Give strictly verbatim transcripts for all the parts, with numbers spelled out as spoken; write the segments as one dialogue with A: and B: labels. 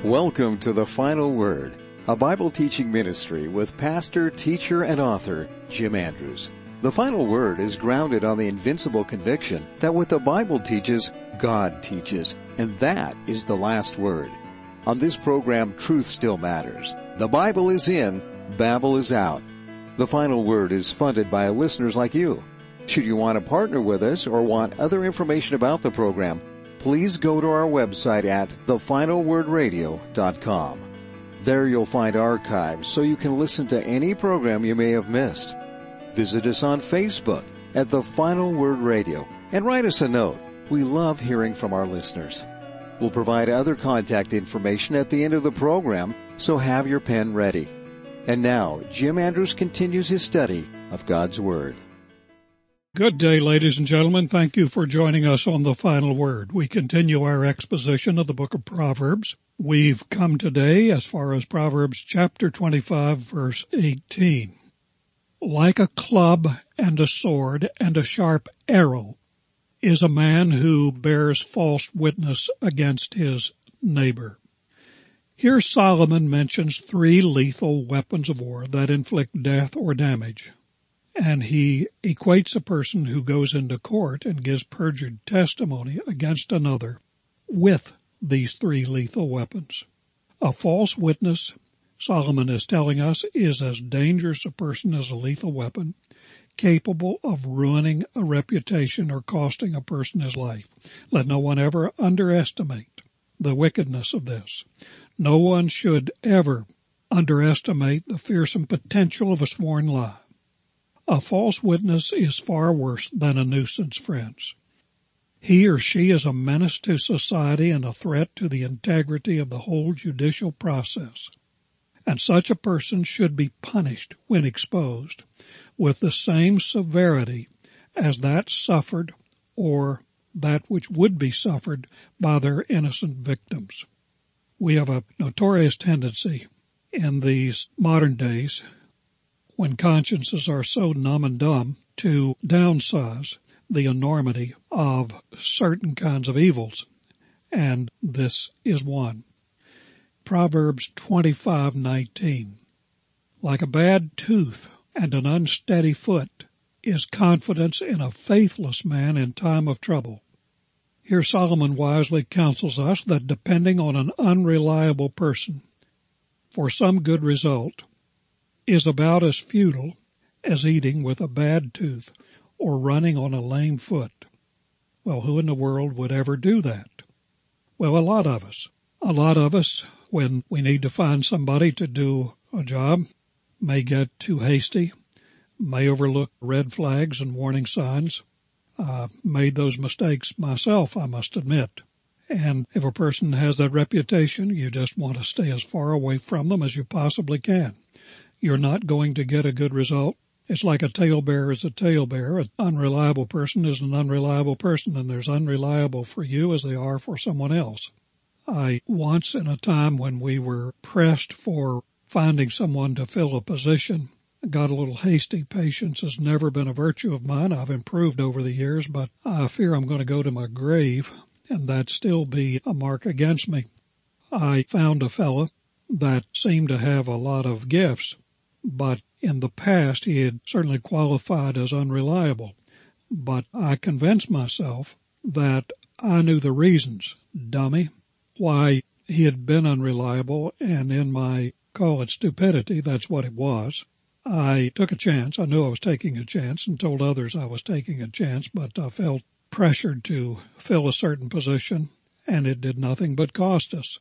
A: Welcome to The Final Word, a Bible teaching ministry with pastor, teacher, and author Jim Andrews. The Final Word is grounded on the invincible conviction that what the Bible teaches, God teaches, and that is the last word. On this program, truth still matters. The Bible is in, Babel is out. The Final Word is funded by listeners like you. Should you want to partner with us or want other information about the program, please go to our website at the final word radio dot com. There you'll find archives so you can listen to any program you may have missed. Visit us on Facebook at The Final Word Radio and write us a note. We love hearing from our listeners. We'll provide other contact information at the end of the program, so have your pen ready. And now, Jim Andrews continues his study of God's Word.
B: Good day, ladies and gentlemen. Thank you for joining us on The Final Word. We continue our exposition of the book of Proverbs. We've come today as far as Proverbs chapter twenty-five, verse eighteen. Like a club and a sword and a sharp arrow is a man who bears false witness against his neighbor. Here Solomon mentions three lethal weapons of war that inflict death or damage. And he equates a person who goes into court and gives perjured testimony against another with these three lethal weapons. A false witness, Solomon is telling us, is as dangerous a person as a lethal weapon, capable of ruining a reputation or costing a person his life. Let no one ever underestimate the wickedness of this. No one should ever underestimate the fearsome potential of a sworn lie. A false witness is far worse than a nuisance, friends. He or she is a menace to society and a threat to the integrity of the whole judicial process. And such a person should be punished when exposed with the same severity as that suffered or that which would be suffered by their innocent victims. We have a notorious tendency in these modern days, when consciences are so numb and dumb, to downsize the enormity of certain kinds of evils, and this is one. Proverbs twenty-five nineteen. Like a bad tooth and an unsteady foot is confidence in a faithless man in time of trouble. Here Solomon wisely counsels us that depending on an unreliable person for some good result is about as futile as eating with a bad tooth or running on a lame foot. Well, who in the world would ever do that? Well, a lot of us. A lot of us, when we need to find somebody to do a job, may get too hasty, may overlook red flags and warning signs. I made those mistakes myself, I must admit. And if a person has that reputation, you just want to stay as far away from them as you possibly can. You're not going to get a good result. It's like a talebearer is a talebearer. An unreliable person is an unreliable person, and there's unreliable for you as they are for someone else. I once, in a time when we were pressed for finding someone to fill a position, got a little hasty. Patience has never been a virtue of mine. I've improved over the years, but I fear I'm going to go to my grave, and that still be a mark against me. I found a fellow that seemed to have a lot of gifts, but in the past he had certainly qualified as unreliable. But I convinced myself that I knew the reasons, dummy, why he had been unreliable, and in my, call it stupidity, that's what it was. I took a chance. I knew I was taking a chance and told others I was taking a chance, but I felt pressured to fill a certain position, and it did nothing but cost us.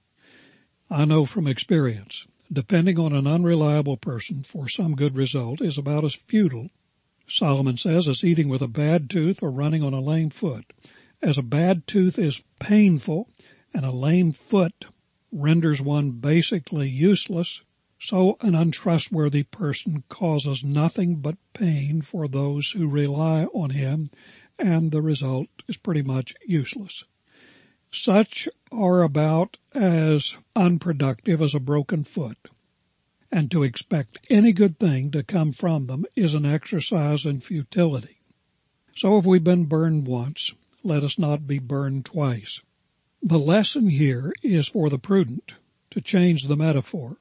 B: I know from experience, depending on an unreliable person for some good result is about as futile, Solomon says, as eating with a bad tooth or running on a lame foot. As a bad tooth is painful and a lame foot renders one basically useless, so an untrustworthy person causes nothing but pain for those who rely on him, and the result is pretty much useless. Such are about as unproductive as a broken foot, and to expect any good thing to come from them is an exercise in futility. So if we've been burned once, let us not be burned twice. The lesson here is for the prudent. to change the metaphor,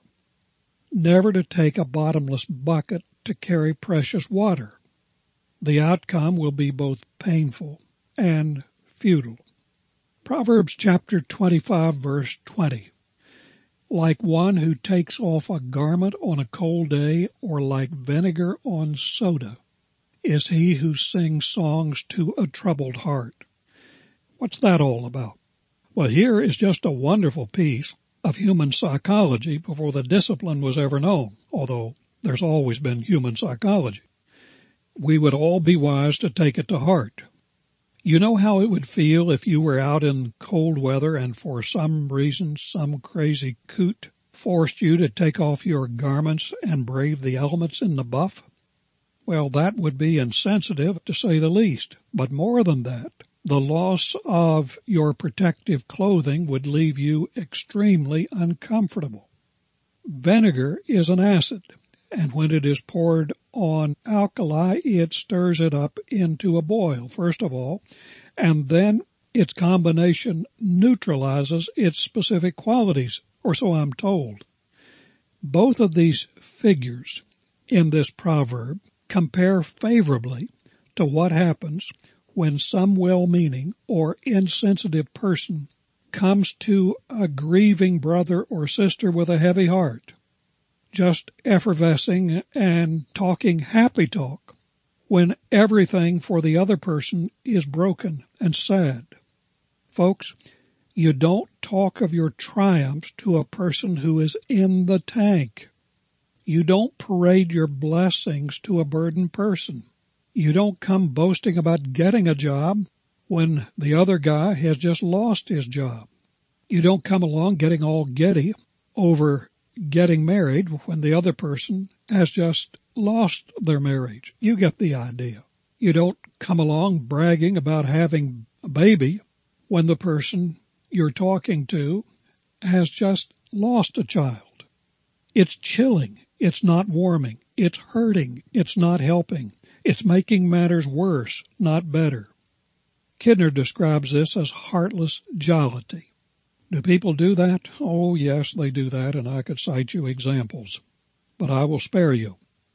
B: never to take a bottomless bucket to carry precious water. The outcome will be both painful and futile. Proverbs chapter twenty-five, verse twenty. Like one who takes off a garment on a cold day, or like vinegar on soda, is he who sings songs to a troubled heart. What's that all about? Well, here is just a wonderful piece of human psychology before the discipline was ever known, although there's always been human psychology. We would all be wise to take it to heart. You know how it would feel if you were out in cold weather and for some reason some crazy coot forced you to take off your garments and brave the elements in the buff? Well, that would be insensitive to say the least. But more than that, the loss of your protective clothing would leave you extremely uncomfortable. Vinegar is an acid, and when it is poured on alkali, it stirs it up into a boil, first of all, and then its combination neutralizes its specific qualities, or so I'm told. Both of these figures in this proverb compare favorably to what happens when some well-meaning or insensitive person comes to a grieving brother or sister with a heavy heart, just effervescing and talking happy talk when everything for the other person is broken and sad. Folks, you don't talk of your triumphs to a person who is in the tank. You don't parade your blessings to a burdened person. You don't come boasting about getting a job when the other guy has just lost his job. You don't come along getting all giddy over getting married when the other person has just lost their marriage. You get the idea. You don't come along bragging about having a baby when the person you're talking to has just lost a child. It's chilling. It's not warming. It's hurting. It's not helping. It's making matters worse, not better. Kidner describes this as heartless jollity. Do people do that? Oh, yes, they do that, and I could cite you examples. But I will spare you.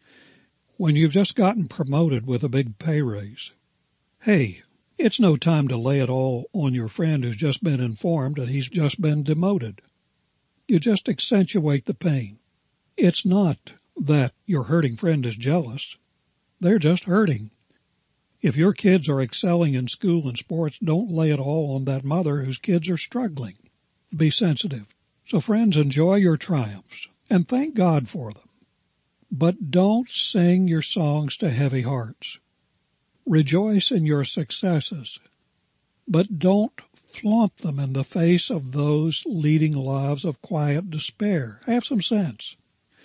B: When you've just gotten promoted with a big pay raise, hey, it's no time to lay it all on your friend who's just been informed that he's just been demoted. You just accentuate the pain. It's not that your hurting friend is jealous. They're just hurting. If your kids are excelling in school and sports, don't lay it all on that mother whose kids are struggling. Be sensitive. So friends, enjoy your triumphs and thank God for them. But don't sing your songs to heavy hearts. Rejoice in your successes, but don't flaunt them in the face of those leading lives of quiet despair. Have some sense.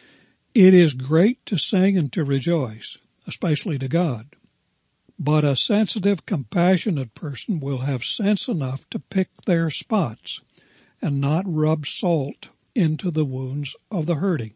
B: It is great to sing and to rejoice, especially to God. But a sensitive, compassionate person will have sense enough to pick their spots and not rub salt into the wounds of the hurting.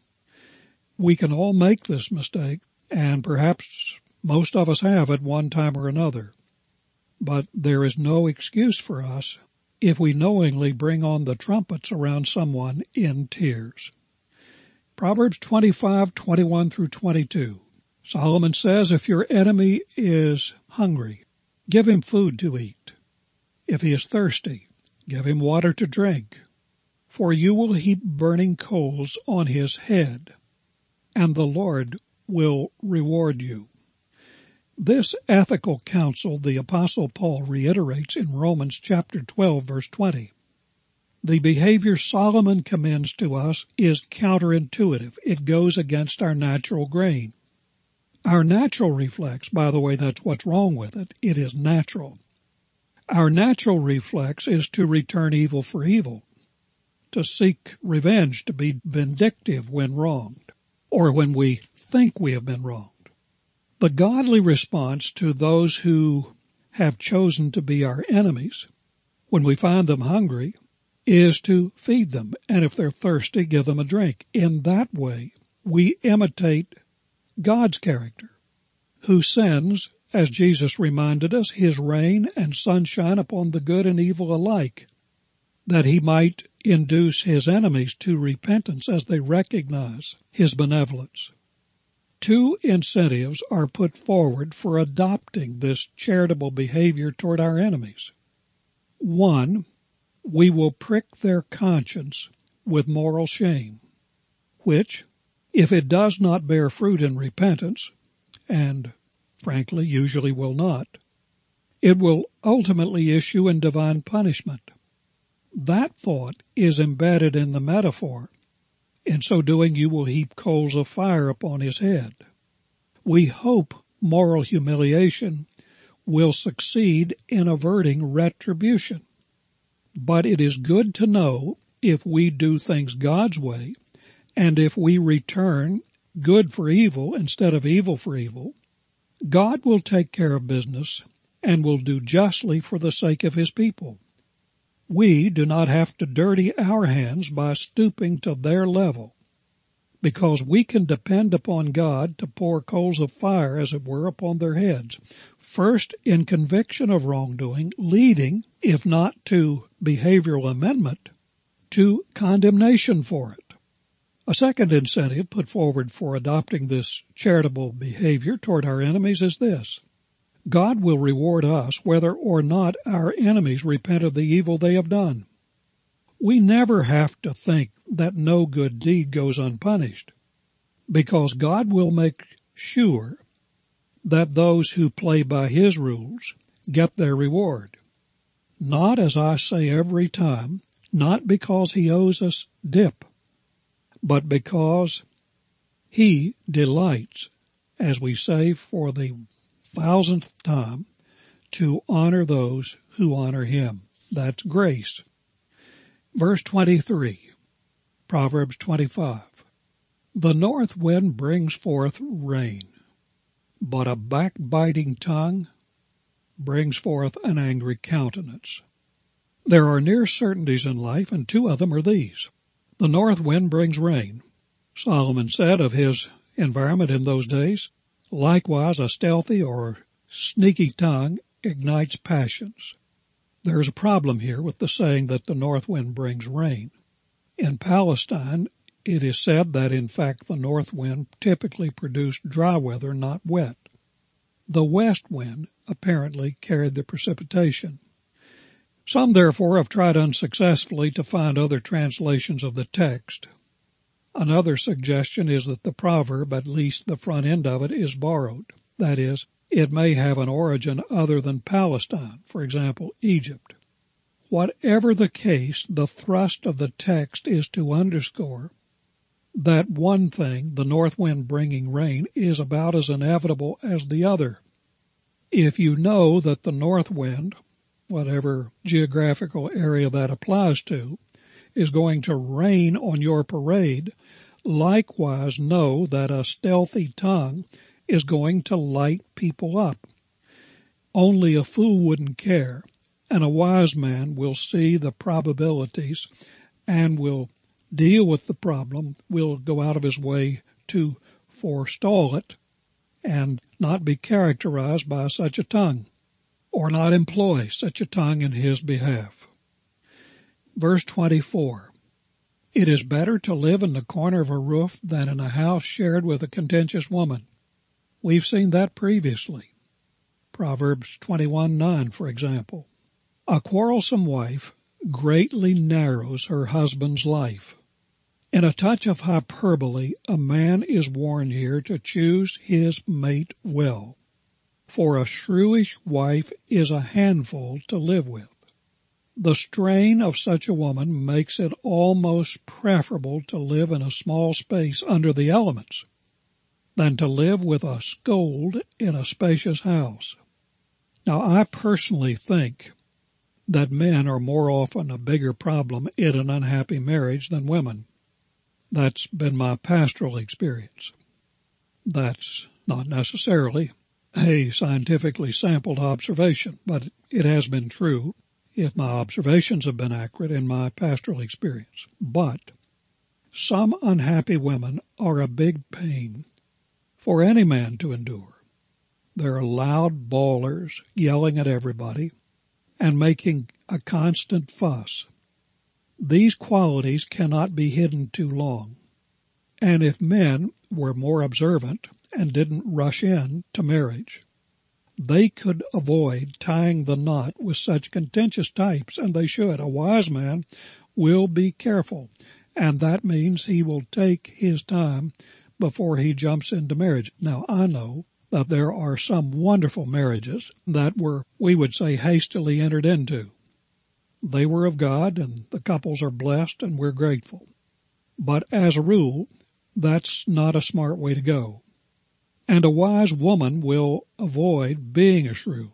B: We can all make this mistake, and perhaps most of us have at one time or another. But there is no excuse for us if we knowingly bring on the trumpets around someone in tears. Proverbs twenty-five, twenty-one through twenty-two. Solomon says, if your enemy is hungry, give him food to eat. If he is thirsty, give him water to drink. For you will heap burning coals on his head, and the Lord will reward you. This ethical counsel the Apostle Paul reiterates in Romans chapter twelve, verse twenty. The behavior Solomon commends to us is counterintuitive. It goes against our natural grain. Our natural reflex, by the way, that's what's wrong with it. It is natural. Our natural reflex is to return evil for evil, to seek revenge, to be vindictive when wronged, or when we think we have been wronged. The godly response to those who have chosen to be our enemies, when we find them hungry, is to feed them, and if they're thirsty, give them a drink. In that way, we imitate God's character, who sends, as Jesus reminded us, his rain and sunshine upon the good and evil alike. that he might induce his enemies to repentance as they recognize his benevolence. Two incentives are put forward for adopting this charitable behavior toward our enemies. One, we will prick their conscience with moral shame, which, if it does not bear fruit in repentance, and frankly usually will not, it will ultimately issue in divine punishment. That thought is embedded in the metaphor. In so doing, you will heap coals of fire upon his head. We hope moral humiliation will succeed in averting retribution. But it is good to know if we do things God's way, and if we return good for evil instead of evil for evil, God will take care of business and will do justly for the sake of his people. We do not have to dirty our hands by stooping to their level, because we can depend upon God to pour coals of fire, as it were, upon their heads, first in conviction of wrongdoing, leading, if not to behavioral amendment, to condemnation for it. A second incentive put forward for adopting this charitable behavior toward our enemies is this: God will reward us whether or not our enemies repent of the evil they have done. We never have to think that no good deed goes unpunished, because God will make sure that those who play by his rules get their reward. Not, as I say every time, not because he owes us dip, but because he delights, as we say for the thousandth time, to honor those who honor him. That's grace. Verse twenty-three, Proverbs twenty-five. The north wind brings forth rain, but a backbiting tongue brings forth an angry countenance. There are near certainties in life, and two of them are these. The north wind brings rain. Solomon said of his environment in those days, likewise a stealthy or sneaky tongue ignites passions. There is a problem here with the saying that the north wind brings rain. In Palestine, it is said that in fact the north wind typically produced dry weather, not wet. The west wind apparently carried the precipitation. Some, therefore, have tried unsuccessfully to find other translations of the text. Another suggestion is that the proverb, at least the front end of it, is borrowed. That is, it may have an origin other than Palestine, for example, Egypt. Whatever the case, the thrust of the text is to underscore that one thing, the north wind bringing rain, is about as inevitable as the other. If you know that the north wind, whatever geographical area that applies to, is going to rain on your parade, likewise know that a stealthy tongue is going to light people up. Only a fool wouldn't care, and a wise man will see the probabilities and will deal with the problem, will go out of his way to forestall it and not be characterized by such a tongue, or not employ such a tongue in his behalf. Verse twenty-four, it is better to live in the corner of a roof than in a house shared with a contentious woman. We've seen that previously. Proverbs twenty-one nine, for example. A quarrelsome wife greatly narrows her husband's life. In a touch of hyperbole, a man is warned here to choose his mate well, for a shrewish wife is a handful to live with. The strain of such a woman makes it almost preferable to live in a small space under the elements than to live with a scold in a spacious house. Now, I personally think that men are more often a bigger problem in an unhappy marriage than women. That's been my pastoral experience. That's not necessarily a scientifically sampled observation, but it has been true, if my observations have been accurate, in my pastoral experience. But some unhappy women are a big pain for any man to endure. They're loud bawlers, yelling at everybody and making a constant fuss. These qualities cannot be hidden too long. And if men were more observant and didn't rush in to marriage, they could avoid tying the knot with such contentious types, and they should. A wise man will be careful, and that means he will take his time before he jumps into marriage. Now, I know that there are some wonderful marriages that were, we would say, hastily entered into. They were of God, and the couples are blessed, and we're grateful. But as a rule, that's not a smart way to go. And a wise woman will avoid being a shrew.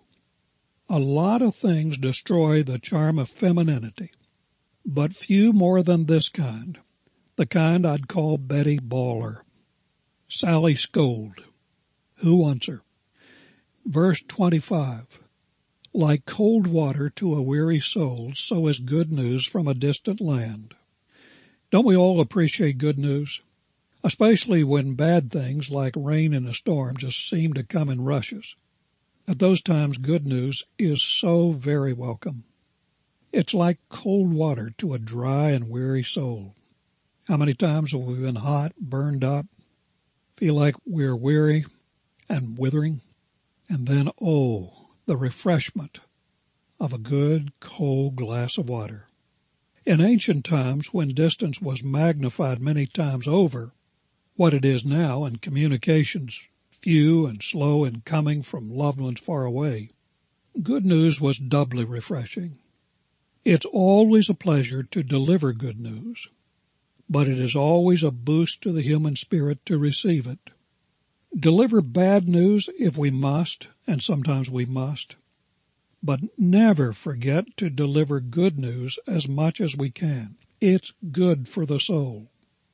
B: A lot of things destroy the charm of femininity, but few more than this kind, the kind I'd call Betty Baller. Sally Scold. Who wants her? Verse twenty-five. Like cold water to a weary soul, so is good news from a distant land. Don't we all appreciate good news? Especially when bad things like rain in a storm just seem to come in rushes. At those times, good news is so very welcome. It's like cold water to a dry and weary soul. How many times have we been hot, burned up, feel like we're weary and withering? And then, oh, the refreshment of a good, cold glass of water. In ancient times, when distance was magnified many times over what it is now, and communications few and slow in coming from loved ones far away, good news was doubly refreshing. It's always a pleasure to deliver good news, but it is always a boost to the human spirit to receive it. Deliver bad news if we must, and sometimes we must, but never forget to deliver good news as much as we can. It's good for the soul.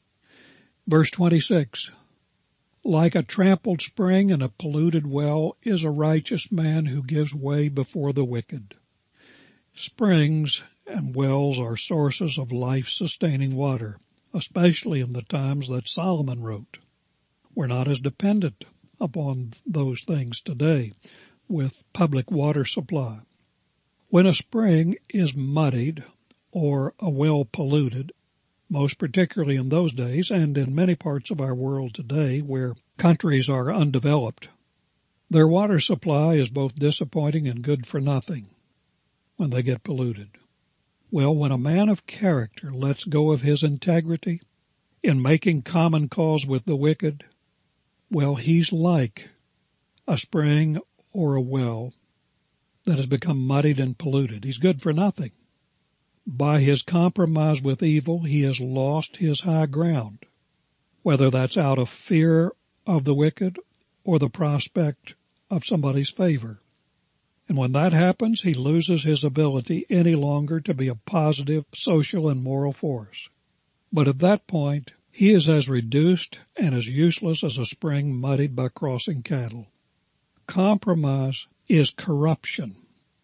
B: Verse twenty-six. Like a trampled spring and a polluted well is a righteous man who gives way before the wicked. Springs and wells are sources of life-sustaining water, especially in the times that Solomon wrote. We're not as dependent upon those things today with public water supply. When a spring is muddied or a well polluted, most particularly in those days and in many parts of our world today where countries are undeveloped, their water supply is both disappointing and good for nothing when they get polluted. Well, when a man of character lets go of his integrity in making common cause with the wicked, well, he's like a spring or a well that has become muddied and polluted. He's good for nothing. By his compromise with evil, he has lost his high ground, whether that's out of fear of the wicked or the prospect of somebody's favor. And when that happens, he loses his ability any longer to be a positive social and moral force. But at that point, he is as reduced and as useless as a spring muddied by crossing cattle. Compromise is corruption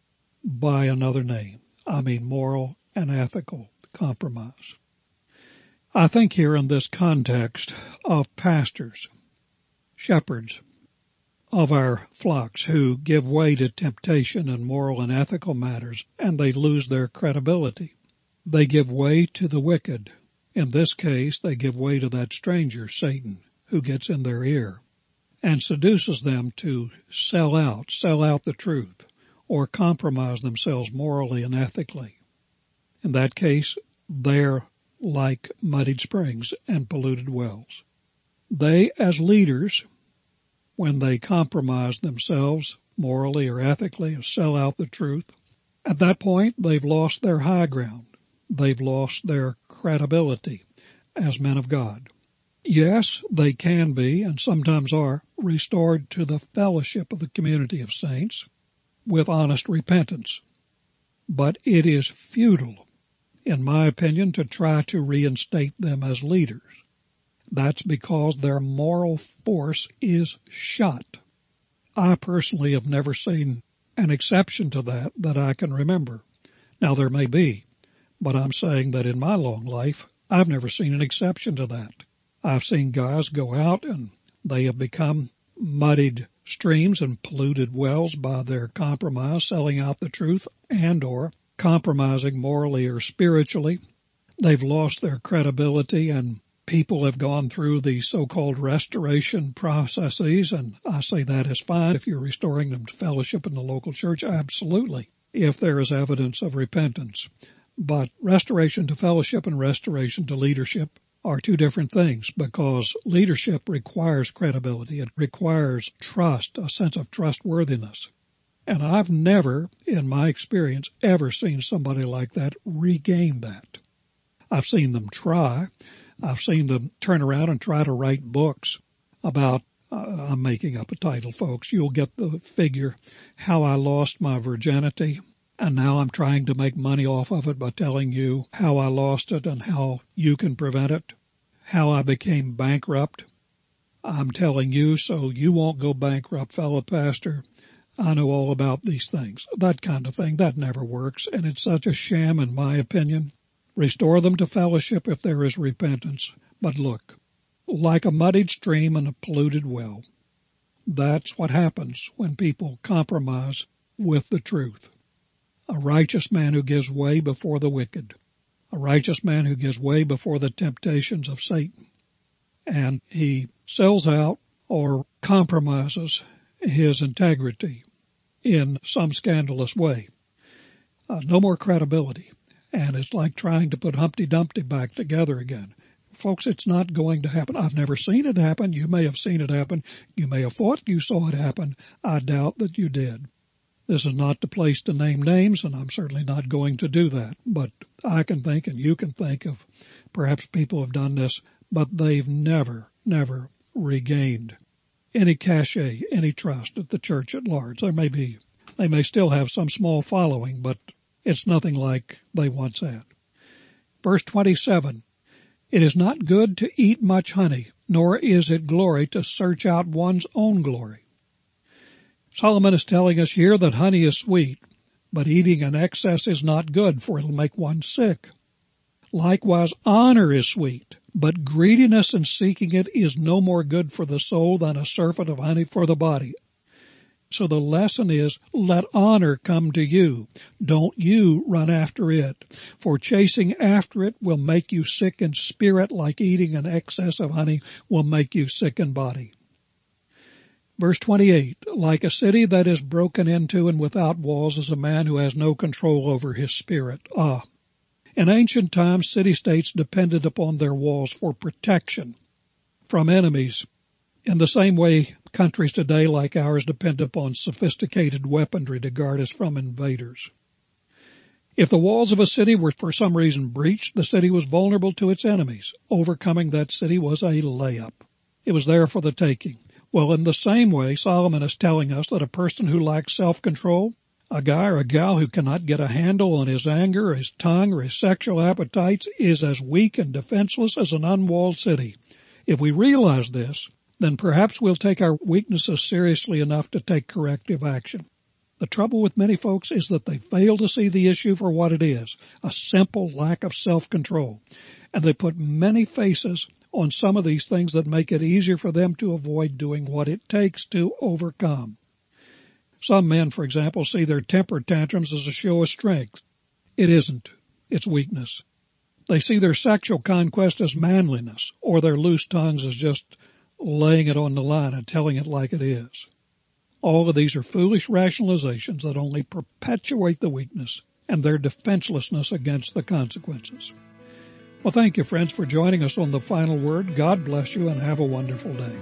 B: by another name. I mean moral and ethical compromise. I think here in this context of pastors, shepherds of our flocks who give way to temptation in moral and ethical matters, and they lose their credibility. They give way to the wicked. In this case, they give way to that stranger, Satan, who gets in their ear and seduces them to sell out, sell out the truth, or compromise themselves morally and ethically. In that case, they're like muddied springs and polluted wells. They, as leaders, when they compromise themselves morally or ethically or sell out the truth, at that point they've lost their high ground. They've lost their credibility as men of God. Yes, they can be, and sometimes are, restored to the fellowship of the community of saints with honest repentance. But it is futile, in my opinion, to try to reinstate them as leaders. That's because their moral force is shot. I personally have never seen an exception to that that I can remember. Now, there may be, but I'm saying that in my long life, I've never seen an exception to that. I've seen guys go out and they have become muddied streams and polluted wells by their compromise, selling out the truth and or compromising morally or spiritually. they've lost their credibility, and people have gone through the so-called restoration processes, and I say that is fine if you're restoring them to fellowship in the local church, absolutely, if there is evidence of repentance. But restoration to fellowship and restoration to leadership are two different things, because leadership requires credibility. It requires trust, a sense of trustworthiness. And I've never, in my experience, ever seen somebody like that regain that. I've seen them try. I've seen them turn around and try to write books about, uh, I'm making up a title, folks. You'll get the figure, How I Lost My Virginity. And now I'm trying to make money off of it by telling you how I lost it and how you can prevent it, how I became bankrupt. I'm telling you so you won't go bankrupt, fellow pastor. I know all about these things. That kind of thing, that never works, and it's such a sham in my opinion. Restore them to fellowship if there is repentance. But look, like a muddied stream and a polluted well, that's what happens when people compromise with the truth. A righteous man who gives way before the wicked. A righteous man who gives way before the temptations of Satan. And he sells out or compromises his integrity in some scandalous way. Uh, no more credibility. And it's like trying to put Humpty Dumpty back together again. Folks, it's not going to happen. I've never seen it happen. You may have seen it happen. You may have thought you saw it happen. I doubt that you did. This is not the place to name names, and I'm certainly not going to do that. But I can think, and you can think of perhaps people have done this, but they've never, never regained any cachet, any trust at the church at large. There may be, they may still have some small following, but it's nothing like they once had. Verse twenty-seven, it is not good to eat much honey, nor is it glory to search out one's own glory. Solomon is telling us here that honey is sweet, but eating in excess is not good, for it'll make one sick. Likewise, honor is sweet, but greediness in seeking it is no more good for the soul than a surfeit of honey for the body. So the lesson is, let honor come to you. Don't you run after it. For chasing after it will make you sick in spirit, like eating an excess of honey will make you sick in body. Verse twenty-eight, like a city that is broken into and without walls is a man who has no control over his spirit. Ah, in ancient times, city-states depended upon their walls for protection from enemies. In the same way, countries today like ours depend upon sophisticated weaponry to guard us from invaders. If the walls of a city were for some reason breached, the city was vulnerable to its enemies. Overcoming that city was a layup. It was there for the taking. Well, in the same way, Solomon is telling us that a person who lacks self-control, a guy or a gal who cannot get a handle on his anger, his tongue, or his sexual appetites is as weak and defenseless as an unwalled city. If we realize this, then perhaps we'll take our weaknesses seriously enough to take corrective action. The trouble with many folks is that they fail to see the issue for what it is, a simple lack of self-control. And they put many faces on some of these things that make it easier for them to avoid doing what it takes to overcome. Some men, for example, see their temper tantrums as a show of strength. It isn't. It's weakness. They see their sexual conquest as manliness, or their loose tongues as just laying it on the line and telling it like it is. All of these are foolish rationalizations that only perpetuate the weakness and their defenselessness against the consequences. Well, thank you, friends, for joining us on The Final Word. God bless you and have a wonderful day.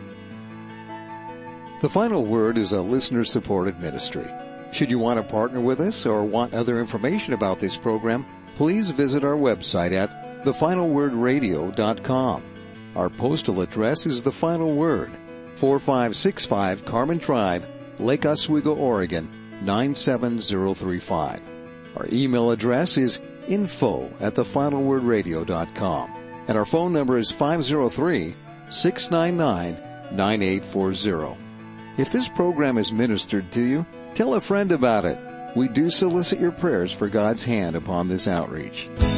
A: The Final Word is a listener-supported ministry. Should you want to partner with us or want other information about this program, please visit our website at the final word radio dot com. Our postal address is The Final Word, four five six five Carmen Drive, Lake Oswego, Oregon, nine seven zero three five. Our email address is info at the final word radio dot com. And our phone number is five zero three, six nine nine, nine eight four zero. If this program is ministered to you, tell a friend about it. We do solicit your prayers for God's hand upon this outreach.